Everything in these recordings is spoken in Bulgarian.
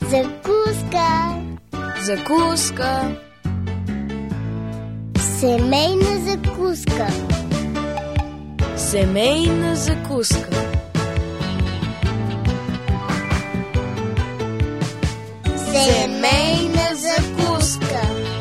Закуска. Закуска. Семейна закуска. Семейна закуска. Семейна закуска.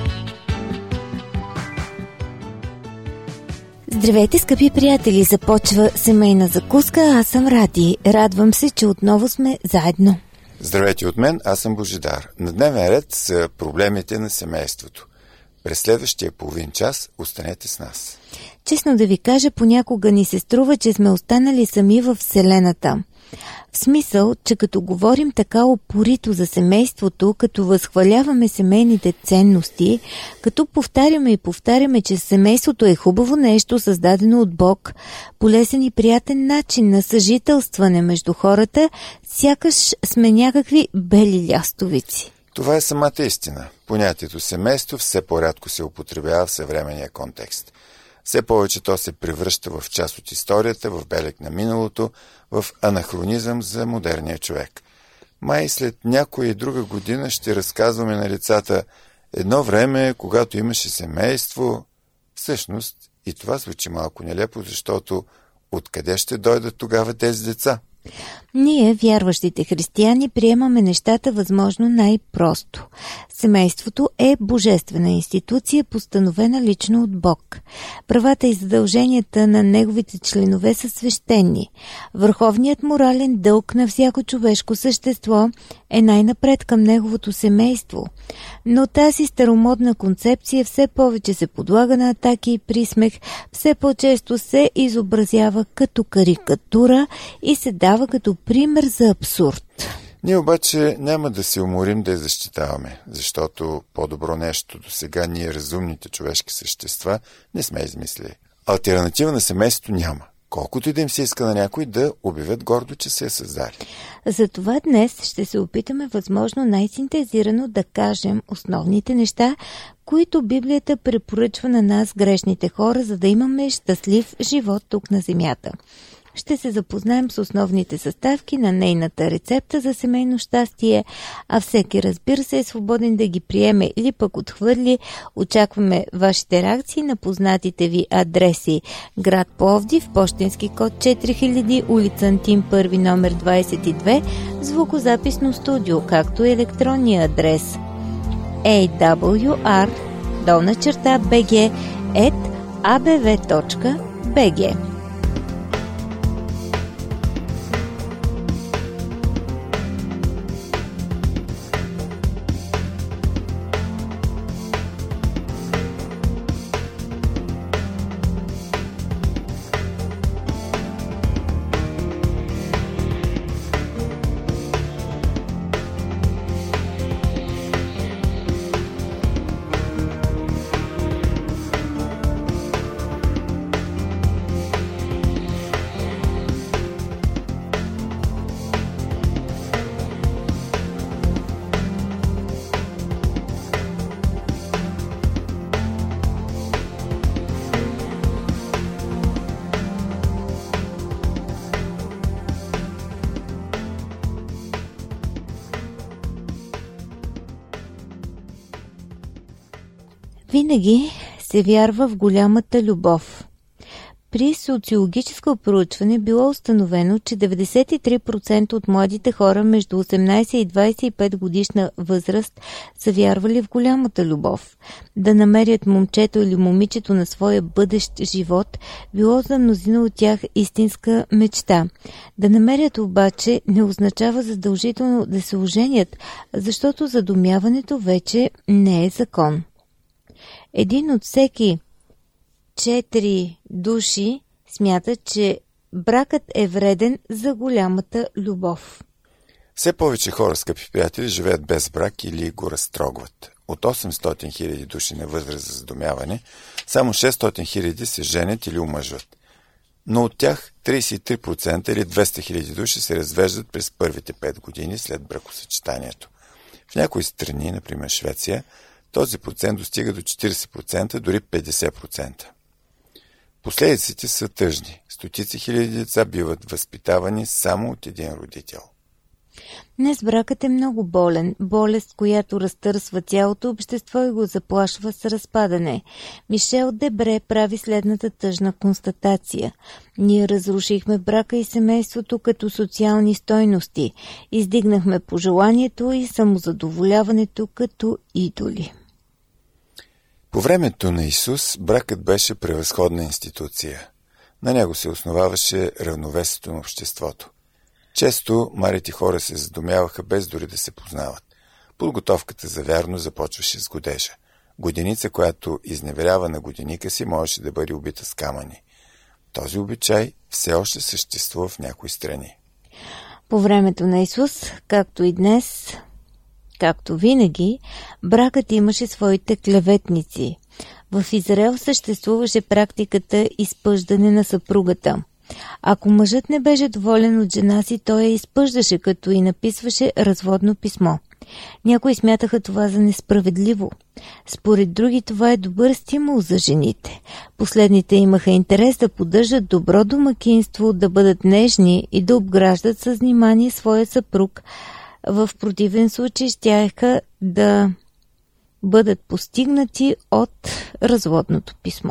Здравейте, скъпи приятели! Започва семейна закуска. Аз съм Ради. Радвам се, че отново сме заедно. Здравейте от мен, аз съм Божидар. На дневен ред са проблемите на семейството. През следващия половин час останете с нас. Честно да ви кажа, понякога ни се струва, че сме останали сами във Вселената. В смисъл, че като говорим така упорито за семейството, като възхваляваме семейните ценности, като повтаряме и повтаряме, че семейството е хубаво нещо, създадено от Бог, полезен и приятен начин на съжителстване между хората, сякаш сме някакви бели лястовици. Това е самата истина. Понятието семейство все по-рядко се употребява в съвременния контекст. Все повече то се превръща в част от историята, в белег на миналото, в анахронизъм за модерния човек. Май след някоя и друга година ще разказваме на децата едно време, когато имаше семейство. Всъщност и това звучи малко нелепо, защото откъде ще дойдат тогава тези деца? Ние, вярващите християни, приемаме нещата възможно най-просто. Семейството е божествена институция, постановена лично от Бог. Правата и задълженията на неговите членове са свещени. Върховният морален дълг на всяко човешко същество е най-напред към неговото семейство. Но тази старомодна концепция все повече се подлага на атаки и присмех, все по-често се изобразява като карикатура и се дава като пример за абсурд. Ние обаче няма да се уморим да я защитаваме, защото по-добро нещо до сега ние, разумните човешки същества, не сме измислили. Алтернатива на семейството няма. Колкото и да им се иска на някой да обявят гордо, че се е създали. Затова днес ще се опитаме възможно най-синтезирано да кажем основните неща, които Библията препоръчва на нас, грешните хора, за да имаме щастлив живот тук на земята. Ще се запознаем с основните съставки на нейната рецепта за семейно щастие, а всеки, разбира се, е свободен да ги приеме или пък отхвърли. Очакваме вашите реакции на познатите ви адреси: град Пловдив, пощенски код 4000, улица Антим 1, номер 22, звукозаписно студио, както и електронния адрес awr_bg@abv.bg. Винаги се вярва в голямата любов. При социологическо проучване било установено, че 93% от младите хора между 18 и 25 годишна възраст са вярвали в голямата любов. Да намерят момчето или момичето на своя бъдещ живот било за мнозина от тях истинска мечта. Да намерят обаче не означава задължително да се оженят, защото задумяването вече не е закон. Един от всеки 4 души смята, че бракът е вреден за голямата любов. Все повече хора, скъпи приятели, живеят без брак или го разтрогват. От 800 000 души на възраст за задумяване, само 600 000 се женят или омъжват. Но от тях 33% или 200 000 души се развеждат през първите 5 години след бракосъчетанието. В някои страни, например Швеция, този процент достига до 40%, дори 50%. Последиците са тъжни. Стотици хиляди деца биват възпитавани само от един родител. Днес бракът е много болен, болест, която разтърсва цялото общество и го заплашва с разпадане. Мишел Дебре прави следната тъжна констатация. Ние разрушихме брака и семейството като социални стойности, издигнахме пожеланието и самозадоволяването като идоли. По времето на Исус бракът беше превъзходна институция. На него се основаваше равновесието на обществото. Често младите хора се задумяваха без дори да се познават. Подготовката за вярно започваше с годежа. Годеница, която изневерява на годеника си, можеше да бъде убита с камъни. Този обичай все още съществува в някои страни. По времето на Исус, както и днес, както винаги, бракът имаше своите клеветници. В Израел съществуваше практиката изпъждане на съпругата. Ако мъжът не беше доволен от жена си, той я изпъждаше, като и написваше разводно писмо. Някои смятаха това за несправедливо. Според други това е добър стимул за жените. Последните имаха интерес да поддържат добро домакинство, да бъдат нежни и да обграждат с внимание своя съпруг. В противен случай щяха да бъдат постигнати от разводното писмо.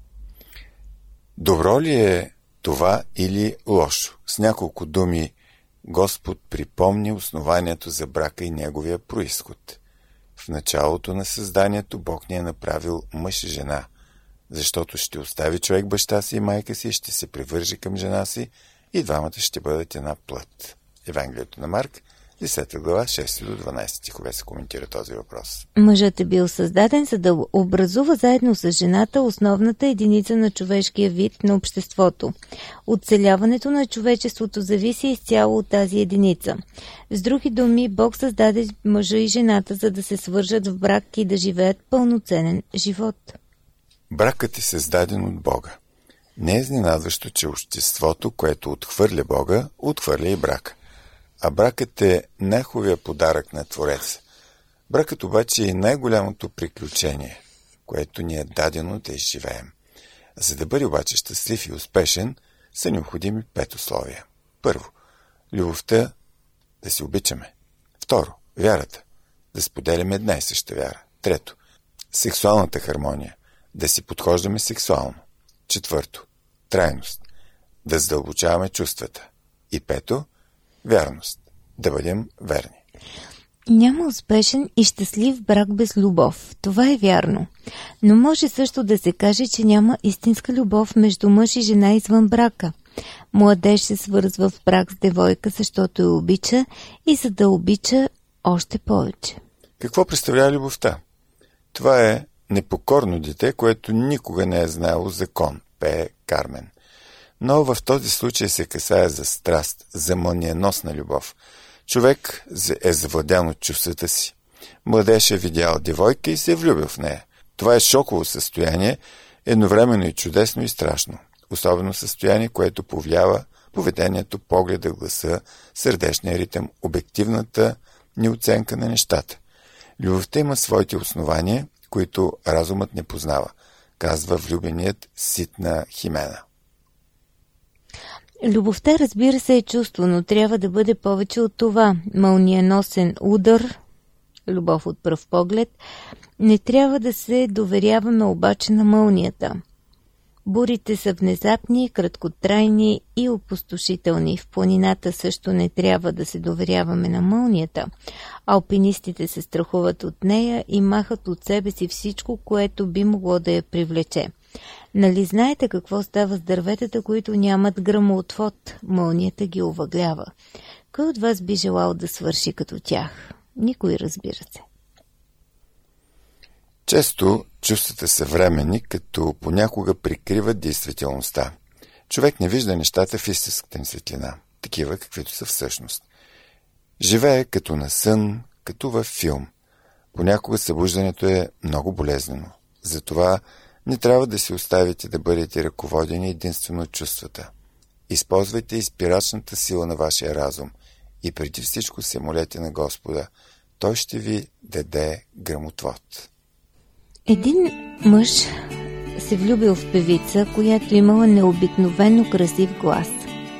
Добро ли е това или лошо? С няколко думи Господ припомни основанието за брака и неговия произход. В началото на създанието Бог ни е направил мъж и жена, защото ще остави човек баща си и майка си, ще се привърже към жена си и двамата ще бъдат една плът. Евангелието на Марк, 10 глава, 6 до 12 стихове се коментира този въпрос. Мъжът е бил създаден, за да образува заедно с жената основната единица на човешкия вид на обществото. Оцеляването на човечеството зависи изцяло от тази единица. С други думи, Бог създаде мъжа и жената, за да се свържат в брак и да живеят пълноценен живот. Бракът е създаден от Бога. Не е изненадващо, че обществото, което отхвърля Бога, отхвърля и брака. А бракът е най-хубавия подарък на Твореца. Бракът обаче е най-голямото приключение, което ни е дадено да изживеем. За да бъде обаче щастлив и успешен, са необходими 5 условия. Първо, любовта, да се обичаме. Второ, вярата, да споделяме една и съща вяра. Трето, сексуалната хармония, да си подхождаме сексуално. Четвърто, трайност, да задълбочаваме чувствата. И пето, вярност, да бъдем верни. Няма успешен и щастлив брак без любов. Това е вярно. Но може също да се каже, че няма истинска любов между мъж и жена извън брака. Младеж се свързва в брак с девойка, защото я обича и за да обича още повече. Какво представлява любовта? Това е непокорно дете, което никога не е знаело закон, пее Кармен. Но в този случай се касае за страст, за мълниеносна любов. Човек е завладян от чувствата си. Младеж е видял девойка и се е влюбил в нея. Това е шоково състояние, едновременно и чудесно и страшно. Особено състояние, което повлиява поведението, погледа, гласа, сърдечния ритъм, обективната ни оценка на нещата. Любовта има своите основания, които разумът не познава, казва влюбеният Ситна Химена. Любовта, разбира се, е чувство, но трябва да бъде повече от това. Мълниеносен удар, любов от пръв поглед, не трябва да се доверяваме обаче на мълнията. Бурите са внезапни, краткотрайни и опустошителни. В планината също не трябва да се доверяваме на мълнията. Алпинистите се страхуват от нея и махат от себе си всичко, което би могло да я привлече. Нали знаете какво става с дърветата, които нямат гръмоотвод? Мълнията ги овъглява. Кой от вас би желал да свърши като тях? Никой, разбира се. Често чувствата са временни, като понякога прикриват действителността. Човек не вижда нещата в истинската им светлина, такива каквито са всъщност. Живее като на сън, като във филм. Понякога събуждането е много болезнено. Затова не трябва да се оставите да бъдете ръководени единствено от чувствата. Използвайте изпирачната сила на вашия разум и преди всичко се молете на Господа. Той ще ви даде гръмотвод. Един мъж се влюбил в певица, която имала необикновено красив глас.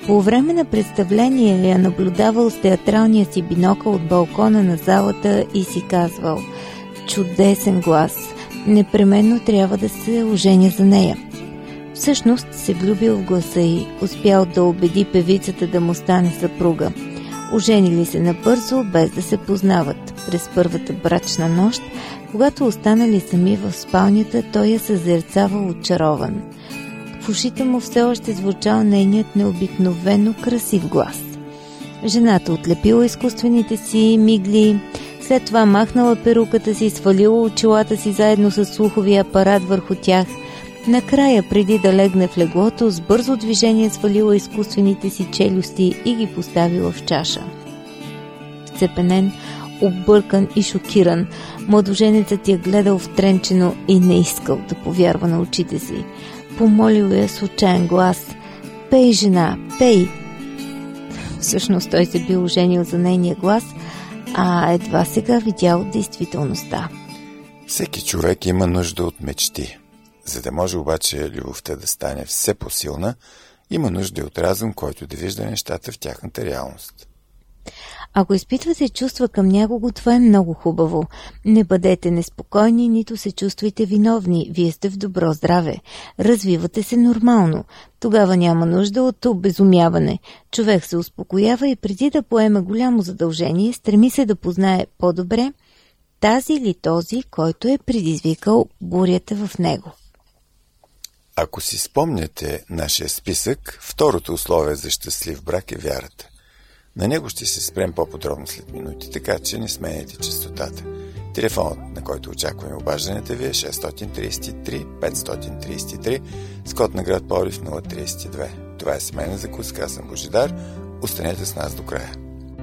По време на представление я наблюдавал с театралния си бинокъл от балкона на залата и си казвал: чудесен глас, непременно трябва да се оженя за нея. Всъщност се влюбил в гласа й, успял да убеди певицата да му стане съпруга. Оженили се набързо, без да се познават. През първата брачна нощ, когато останали сами в спалнята, той я съзерцавал очарован. В ушите му все още звучал нейният необикновено красив глас. Жената отлепила изкуствените си мигли, след това махнала перуката си, свалила очилата си заедно с слуховия апарат върху тях. Накрая, преди да легне в леглото, с бързо движение свалила изкуствените си челюсти и ги поставила в чаша. Вцепенен, объркан и шокиран, младоженецът я гледал втренчено и не искал да повярва на очите си. Помолил я с отчаян глас: пей, жена, пей! Всъщност той се бил оженил за нейния глас, а едва сега видял действителността. Всеки човек има нужда от мечти. За да може обаче любовта да стане все по-силна, има нужда от разум, който да вижда нещата в тяхната реалност. Ако изпитвате чувства към някого, това е много хубаво. Не бъдете неспокойни, нито се чувствайте виновни. Вие сте в добро здраве. Развивате се нормално. Тогава няма нужда от обезумяване. Човек се успокоява и преди да поеме голямо задължение, стреми се да познае по-добре тази или този, който е предизвикал бурята в него. Ако си спомняте нашия списък, второто условие за щастлив брак е вярата. На него ще се спрем по-подробно след минути, така че не сменяйте честотата. Телефонът, на който очакваме обажданията ви, е 633-533 с код на град Пловдив 032. Това е семейна закуска, аз съм Божидар. Останете с нас до края.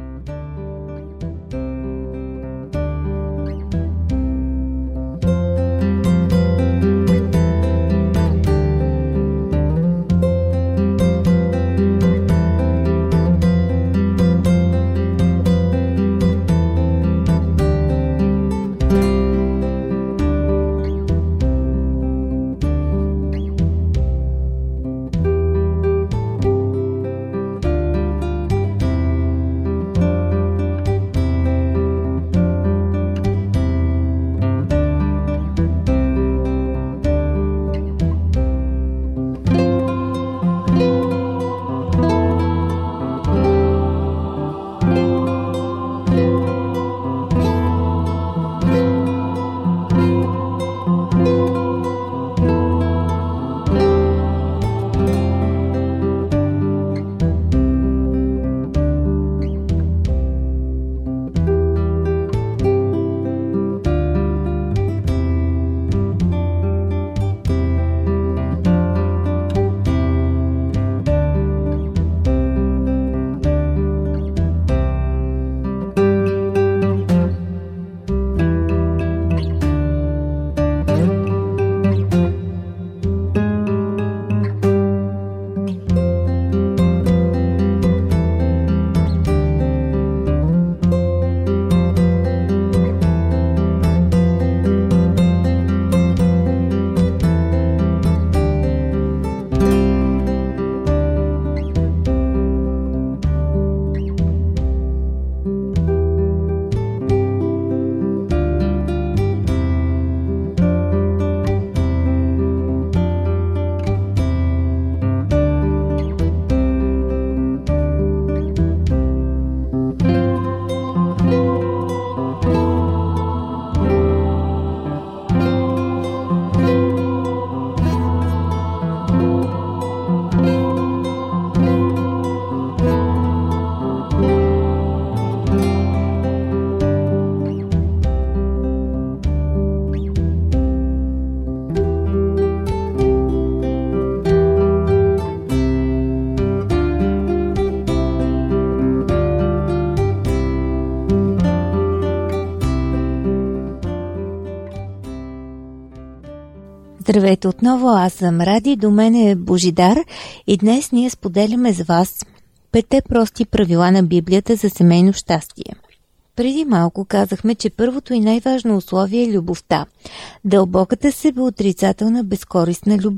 Здравейте отново, аз съм Ради, до мен е Божидар и днес ние споделяме с вас 5 прости правила на Библията за семейно щастие. Преди малко казахме, че първото и най-важно условие е любовта. Дълбоката себеотрицателна безкористна любов.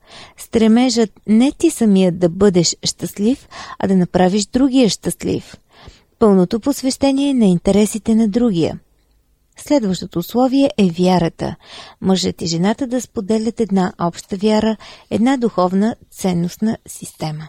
Стремежът не ти самият да бъдеш щастлив, а да направиш другия щастлив. Пълното посвещение на интересите на другия. Следващото условие е вярата. Мъжът и жената да споделят една обща вяра, една духовна ценностна система.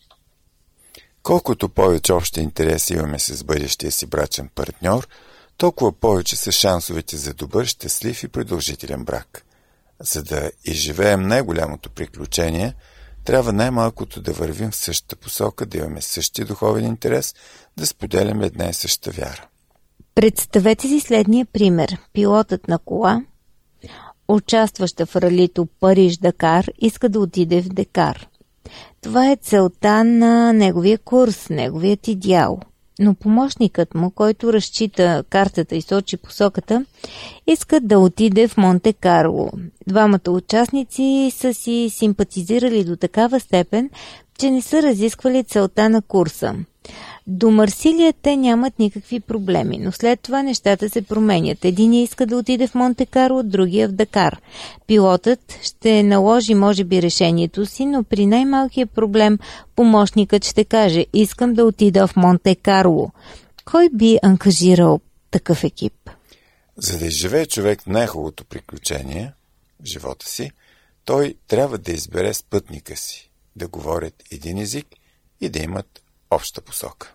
Колкото повече общи интереси имаме с бъдещия си брачен партньор, толкова повече са шансовете за добър, щастлив и продължителен брак. За да изживеем най-голямото приключение, трябва най-малкото да вървим в същата посока, да имаме същия духовен интерес, да споделяме една и съща вяра. Представете си следния пример. Пилотът на кола, участваща в ралито Париж-Дакар, иска да отиде в Дакар. Това е целта на неговия курс, неговият идеал. Но помощникът му, който разчита картата и сочи посоката, иска да отиде в Монте-Карло. Двамата участници са си симпатизирали до такава степен, че не са разисквали целта на курса. До Марсилия те нямат никакви проблеми, но след това нещата се променят. Единия иска да отиде в Монте-Карло, другия в Дакар. Пилотът ще наложи може би решението си, но при най-малкия проблем помощникът ще каже: искам да отида в Монте-Карло. Кой би ангажирал такъв екип? За да изживее човек най-хубавото приключение в живота си, той трябва да избере спътника си, да говорят един език и да имат обща посока.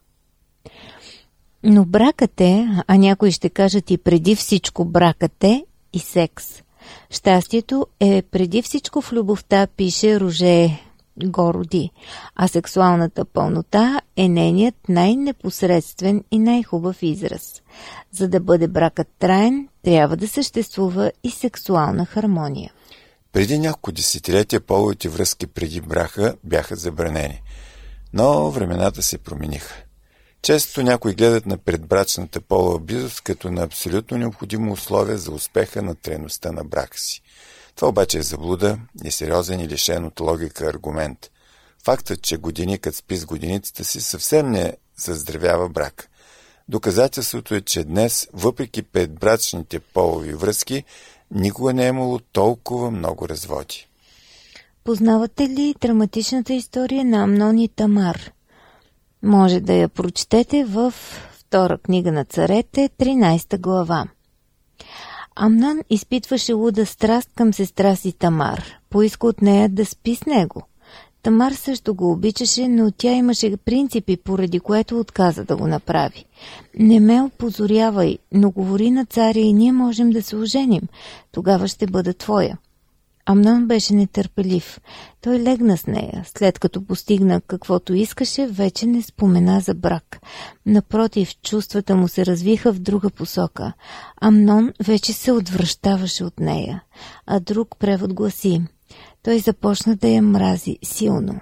Но бракът е, а някои ще кажат и преди всичко бракът е и секс. Щастието е преди всичко в любовта, пише Роже Городи, а сексуалната пълнота е нейният най-непосредствен и най-хубав израз. За да бъде бракът траен, трябва да съществува и сексуална хармония. Преди няколко десетилетия половите връзки преди брака бяха забранени, но времената се промениха. Често някои гледат на предбрачната полова близост като на абсолютно необходимо условие за успеха на трайността на брака си. Това обаче е заблуда, несериозен и лишен от логика аргумент. Фактът, че годиникът спи с годиницата си, съвсем не заздравява брак. Доказателството е, че днес, въпреки предбрачните полови връзки, никога не е имало толкова много разводи. Познавате ли драматичната история на Амнон и Тамар? Може да я прочетете във втора книга на царете, 13 глава. Амнон изпитваше луда страст към сестра си Тамар. Поиска от нея да спи с него. Тамар също го обичаше, но тя имаше принципи, поради което отказа да го направи. Не ме опозорявай, но говори на царя и ние можем да се оженим. Тогава ще бъда твоя. Амнон беше нетърпелив. Той легна с нея. След като постигна каквото искаше, вече не спомена за брак. Напротив, чувствата му се развиха в друга посока. Амнон вече се отвръщаваше от нея. А друг превод гласи: той започна да я мрази силно.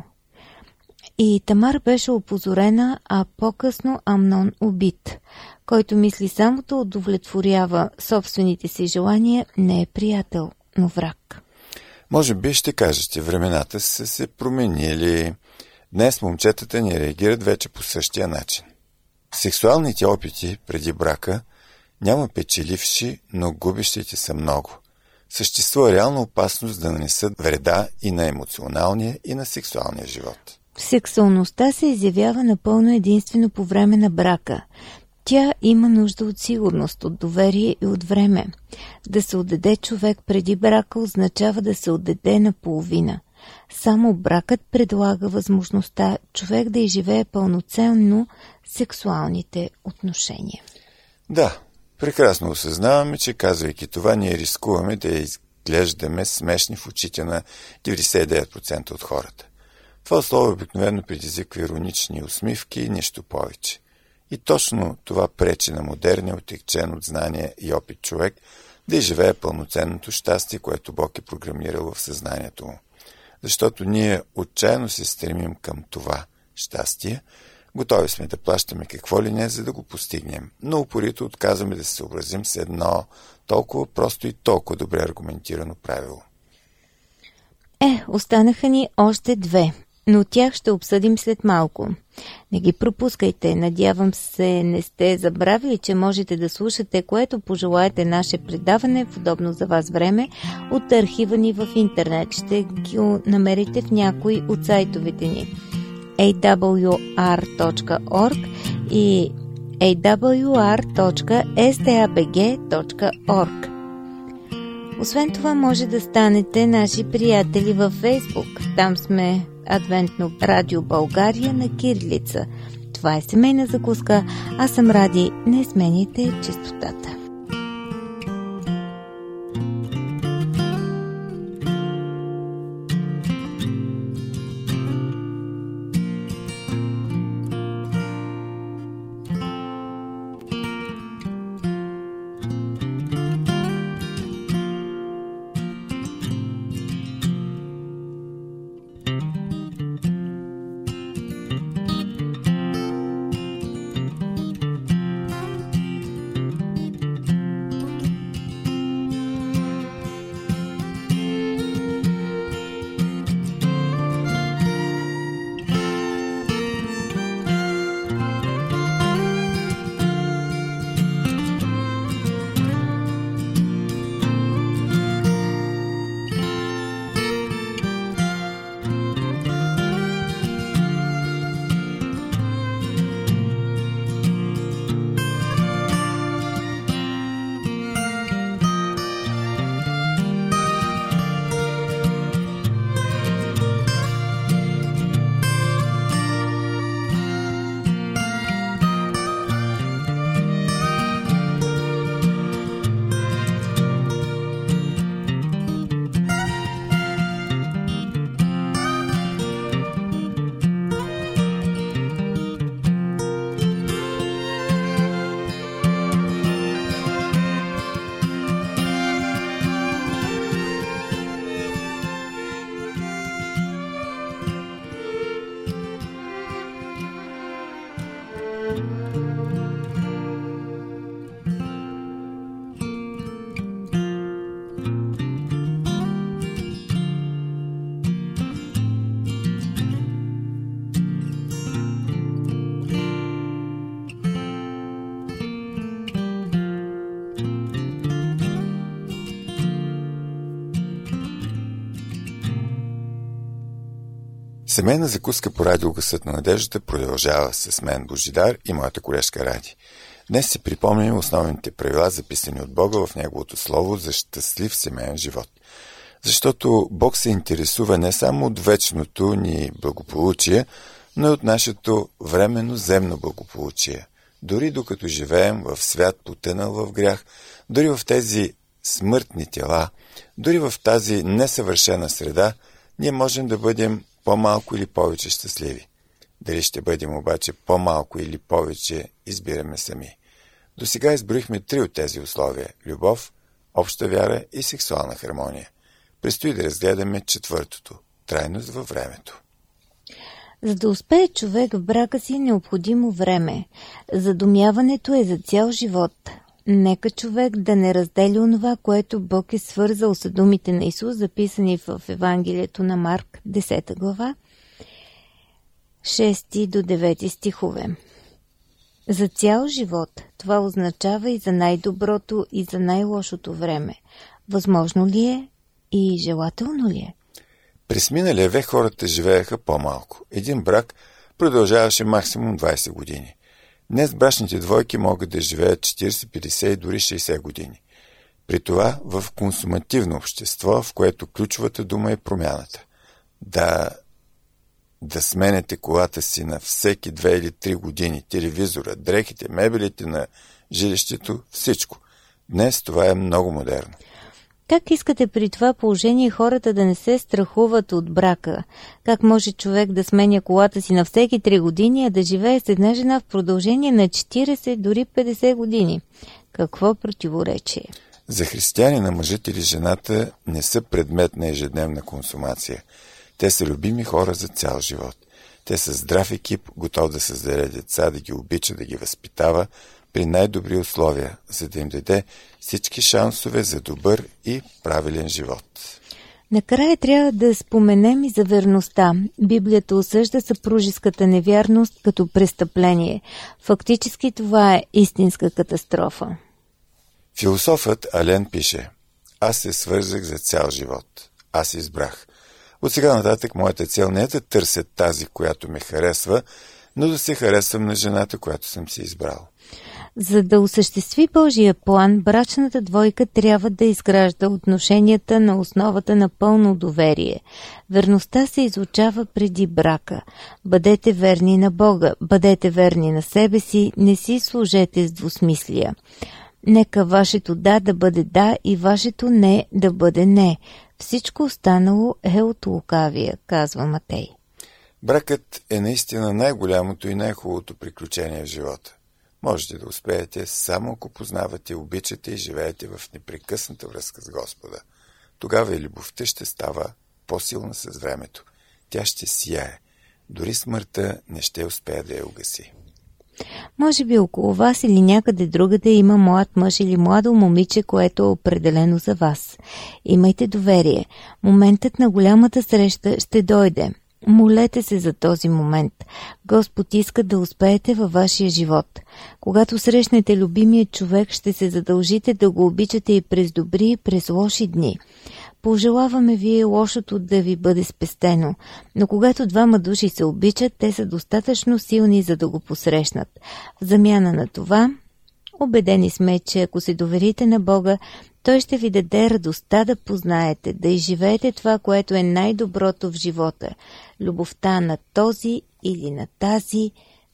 И Тамар беше опозорена, а по-късно Амнон убит. Който мисли само да удовлетворява собствените си желания, не е приятел, но враг. Може би ще кажете, времената са се променили. Днес момчетата не реагират вече по същия начин. В сексуалните опити преди брака няма печеливши, но губещите са много. Съществува реална опасност да нанесат вреда и на емоционалния, и на сексуалния живот. Сексуалността се изявява напълно единствено по време на брака. Тя има нужда от сигурност, от доверие и от време. Да се отдаде човек преди брака означава да се отдаде наполовина. Само бракът предлага възможността човек да изживее пълноценно сексуалните отношения. Да, прекрасно осъзнаваме, че казвайки това, ние рискуваме да изглеждаме смешни в очите на 99% от хората. Това слово обикновено предизвиква иронични усмивки и нищо повече. И точно това пречи на модерния, отекчен от знания и опит човек да изживее пълноценното щастие, което Бог е програмирал в съзнанието му. Защото ние отчаяно се стремим към това щастие, готови сме да плащаме какво ли не, за да го постигнем, но упорито отказваме да се съобразим с едно толкова просто и толкова добре аргументирано правило. Останаха ни още две. но тях ще обсъдим след малко. Не ги пропускайте. Надявам се, не сте забравили, че можете да слушате което пожелаете наше предаване в удобно за вас време от архива ни в интернет. Ще ги намерите в някой от сайтовете ни. awr.org и awr.stabg.org. Освен това, може да станете наши приятели във Фейсбук. Там сме Адвентно радио България на кирилица. Това е семейна закуска. Аз съм Ради. Не сменяйте честотата. Семейна закуска по радио Гласът на надеждата продължава с мен Божидар и моята колежка Ради. Днес си припомняме основните правила, записани от Бога в Неговото Слово за щастлив семейен живот. Защото Бог се интересува не само от вечното ни благополучие, но и от нашето временно земно благополучие. Дори докато живеем в свят потънал в грях, дори в тези смъртни тела, дори в тази несъвършена среда, ние можем да бъдем по-малко или повече щастливи. Дали ще бъдем обаче по-малко или повече, избираме сами. До сега изброихме 3 от тези условия – любов, обща вяра и сексуална хармония. Предстои да разгледаме 4-то – трайност във времето. За да успее човек в брака си, е необходимо време. Задумяването е за цял живот. Нека човек да не разделя онова, което Бог е свързал с думите на Исус, записани в Евангелието на Марк, 10 глава, 6 до 9 стихове. За цял живот това означава и за най-доброто, и за най-лошото време. Възможно ли е и желателно ли е? През миналия век хората живееха по-малко. Един брак продължаваше максимум 20 години. Днес брачните двойки могат да живеят 40, 50 и дори 60 години. При това в консумативно общество, в което ключовата дума е промяната. Да сменяте колата си на всеки 2 или 3 години, телевизора, дрехите, мебелите на жилището, всичко. Днес това е много модерно. Как искате при това положение хората да не се страхуват от брака? Как може човек да сменя колата си на всеки 3 години, а да живее с една жена в продължение на 40, дори 50 години? Какво противоречие? За християнина мъжът или жената не са предмет на ежедневна консумация. Те са любими хора за цял живот. Те са здрав екип, готов да създаде деца, да ги обича, да ги възпитава при най-добри условия, за да им даде всички шансове за добър и правилен живот. Накрая трябва да споменем и за верността. Библията осъжда съпружеската невярност като престъпление. Фактически това е истинска катастрофа. Философът Ален пише: аз се свързах за цял живот. Аз избрах. От сега нататък моята цел не е да търся тази, която ме харесва, но да се харесвам на жената, която съм си избрал. За да осъществи Божия план, брачната двойка трябва да изгражда отношенията на основата на пълно доверие. Верността се изучава преди брака. Бъдете верни на Бога, бъдете верни на себе си, не си служете с двусмислия. Нека вашето да бъде да и вашето не да бъде не. Всичко останало е от лукавия, казва Матей. Бракът е наистина най-голямото и най-хубавото приключение в живота. Можете да успеете само ако познавате, обичате и живеете в непрекъсната връзка с Господа. Тогава и любовта ще става по-силна с времето. Тя ще сияе. Дори смъртта не ще успее да я угаси. Може би около вас или някъде другаде има млад мъж или младо момиче, което е определено за вас. Имайте доверие. Моментът на голямата среща ще дойде. Молете се за този момент. Господ иска да успеете във вашия живот. Когато срещнете любимия човек, ще се задължите да го обичате и през добри, и през лоши дни. Пожелаваме вие лошото да ви бъде спестено, но когато двама души се обичат, те са достатъчно силни, за да го посрещнат. В замяна на това, убедени сме, че ако се доверите на Бога, Той ще ви даде радостта да познаете, да изживеете това, което е най-доброто в живота. Любовта на този или на тази,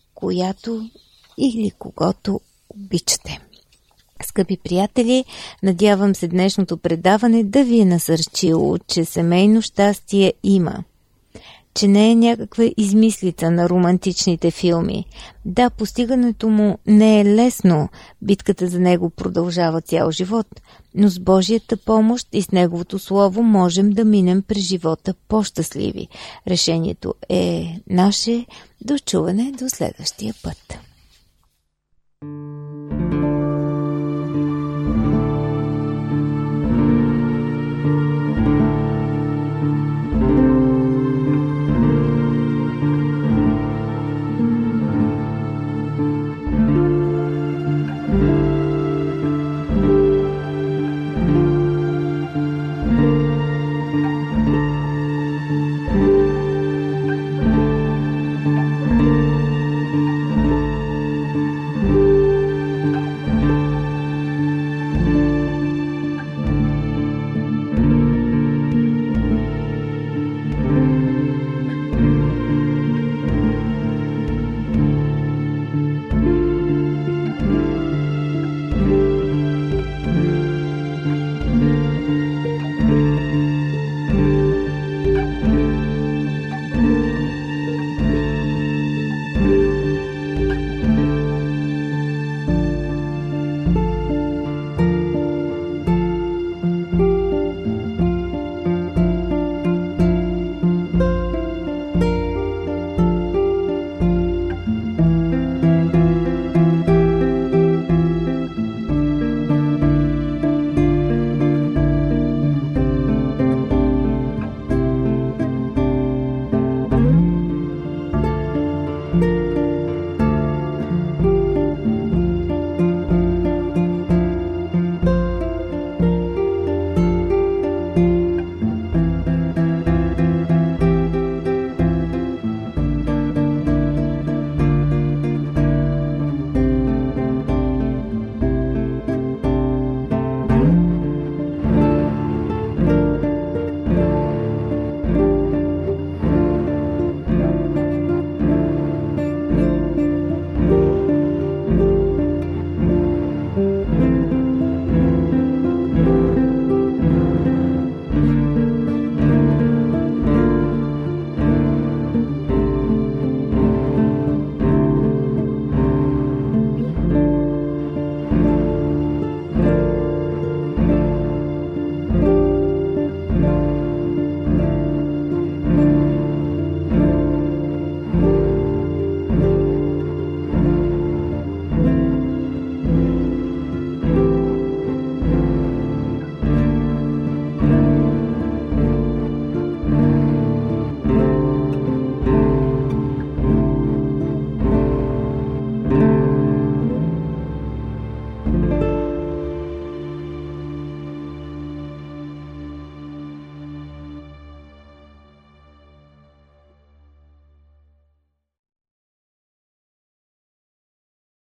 която или когото обичате. Скъпи приятели, надявам се днешното предаване да ви е насърчило, че семейно щастие има. Че не е някаква измислица на романтичните филми. Да, постигането му не е лесно, битката за него продължава цял живот, но с Божията помощ и с Неговото Слово можем да минем през живота по-щастливи. Решението е наше. До чуване до следващия път.